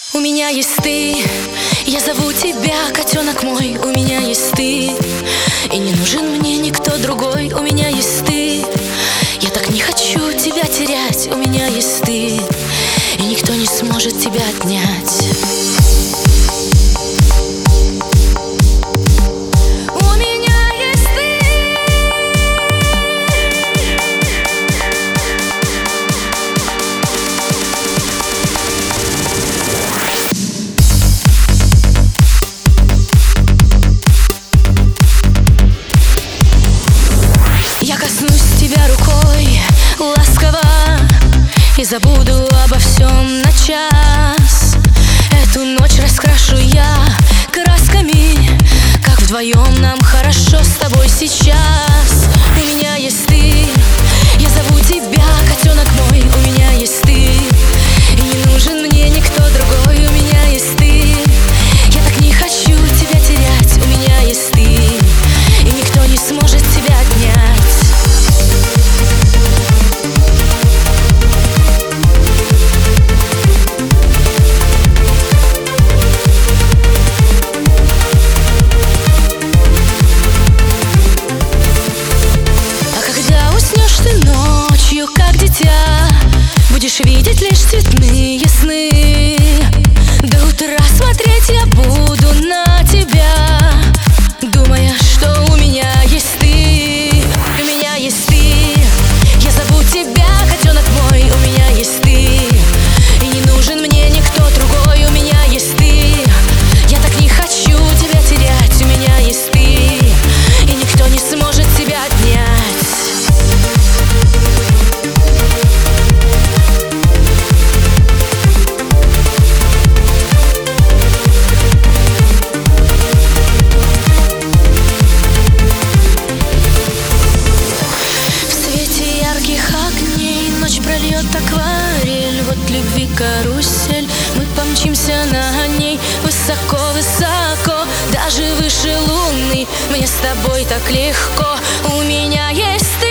У меня есть ты, я зову тебя, котенок мой. У меня есть ты, и не нужен мне никто другой. У меня есть ты, я так не хочу тебя терять. У меня есть ты, и никто не сможет тебя отнять. Я коснусь тебя рукой ласково и забуду обо всем на час. Эту ночь раскрашу я красками, как вдвоем нам хорошо с тобой сейчас. У меня есть ты, я зову тебя, котенок мой. У меня есть ты, и не нужен мне никто другой. У меня есть ты, я так не хочу тебя терять. У меня есть ты, и никто не сможет тебя отнять. Как дитя, будешь видеть лишь цветные сны. До утра смотреть я буду на тебя, думая, что у меня есть ты. У меня есть ты, я зову тебя, котенок мой. У меня есть ты, и не нужен мне никто другой. У меня есть ты, я так не хочу тебя терять. У меня есть ты, и никто не сможет тебя отнять. Прольет акварель, вот любви карусель. Мы помчимся на ней высоко-высоко, даже выше луны. Мне с тобой так легко. У меня есть ты,